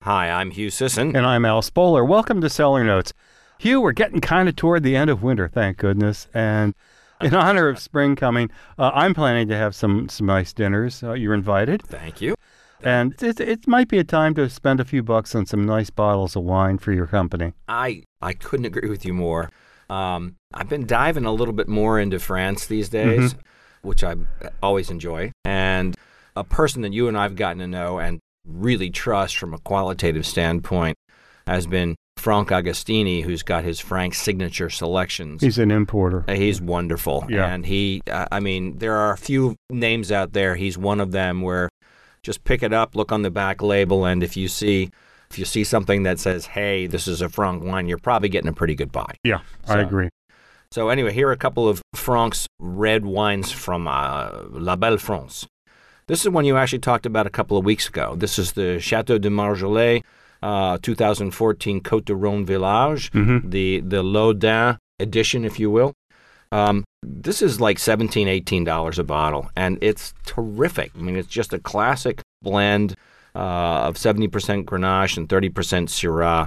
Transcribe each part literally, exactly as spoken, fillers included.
Hi, I'm Hugh Sisson. And I'm Al Spoler. Welcome to Cellar Notes. Hugh, we're getting kind of toward the end of winter, thank goodness. And in honor of spring coming, uh, I'm planning to have some, some nice dinners. Uh, you're invited. Thank you. And it, it might be a time to spend a few bucks on some nice bottles of wine for your company. I, I couldn't agree with you more. Um, I've been diving a little bit more into France these days, mm-hmm. which I always enjoy. And a person that you and I have gotten to know and really trust from a qualitative standpoint has been Franck Agostini, who's got his Franck signature selections. He's an importer. He's wonderful. Yeah. And he, uh, I mean, there are a few names out there. He's one of them where just pick it up, look on the back label, and if you see if you see something that says, hey, this is a Franck wine, you're probably getting a pretty good buy. Yeah, so, I agree. So anyway, here are a couple of Franck's red wines from uh, La Belle France. This is one you actually talked about a couple of weeks ago. This is the Chateau de Marjolais, uh, two thousand fourteen Côte de Rhône Village, mm-hmm. the, the Laudin edition, if you will. Um, this is like seventeen dollars, eighteen dollars a bottle, and it's terrific. I mean, it's just a classic blend uh, of seventy percent Grenache and thirty percent Syrah.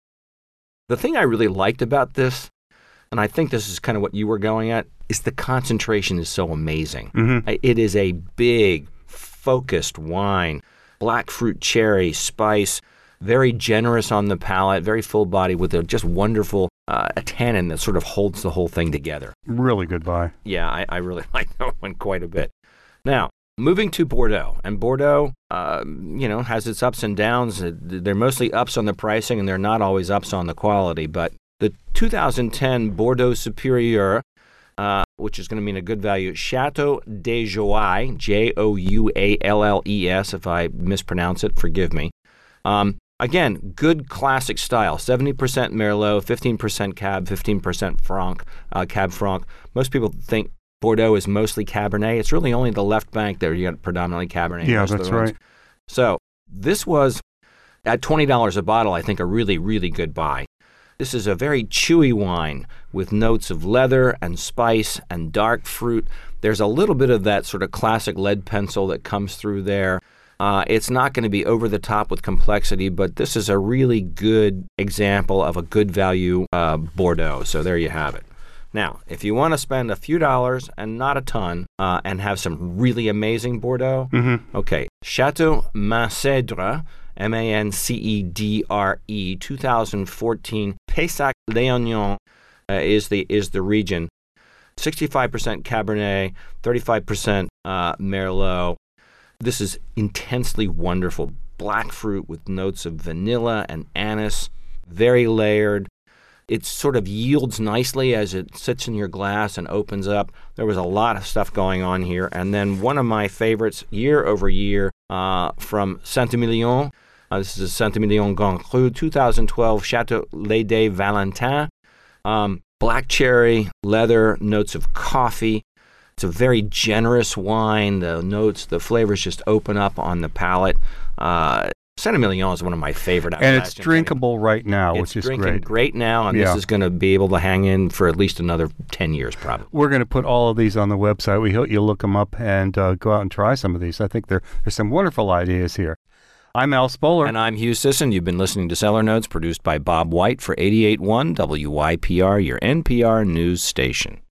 The thing I really liked about this, and I think this is kind of what you were going at, is the concentration is so amazing. Mm-hmm. It is a big, focused wine, black fruit cherry, spice, very generous on the palate, very full body with a just wonderful uh, a tannin that sort of holds the whole thing together. Really good buy. Yeah, I, I really like that one quite a bit. Now, moving to Bordeaux, and Bordeaux, uh, you know, has its ups and downs. They're mostly ups on the pricing, and they're not always ups on the quality. But the two thousand ten Bordeaux Supérieur, uh, which is going to mean a good value, Chateau de Joualles, J O U A L L E S, if I mispronounce it, forgive me. Um, Again, good classic style, seventy percent Merlot, fifteen percent Cab, fifteen percent Franc, uh, Cab Franc. Most people think Bordeaux is mostly Cabernet. It's really only the left bank there you got predominantly Cabernet. Yeah, that's right. So this was, at twenty dollars a bottle, I think a really, really good buy. This is a very chewy wine with notes of leather and spice and dark fruit. There's a little bit of that sort of classic lead pencil that comes through there. Uh, it's not going to be over the top with complexity, but this is a really good example of a good value uh, Bordeaux. So there you have it. Now, if you want to spend a few dollars and not a ton uh, and have some really amazing Bordeaux, mm-hmm. okay, Chateau Mancedre, M A N C E D R E, two thousand fourteen Pessac-Léognan uh, is the is the region. sixty-five percent Cabernet, thirty-five percent uh, Merlot. This is intensely wonderful black fruit with notes of vanilla and anise, very layered. It sort of yields nicely as it sits in your glass and opens up. There was a lot of stuff going on here. And then one of my favorites year over year uh, from Saint-Emilion. Uh, this is Saint-Emilion Grand Cru, two thousand twelve Chateau Lede Valentin. Um, black cherry, leather, notes of coffee. It's a very generous wine. The notes, the flavors just open up on the palate. Uh, Saint-Emilion is one of my favorite. And it's drinkable right now, which is great. It's drinking great now, and yeah. this is going to be able to hang in for at least another ten years probably. We're going to put all of these on the website. We hope you look them up and uh, go out and try some of these. I think there, there's some wonderful ideas here. I'm Al Spoler. And I'm Hugh Sisson. You've been listening to Cellar Notes, produced by Bob White for eighty-eight point one W Y P R, your N P R news station.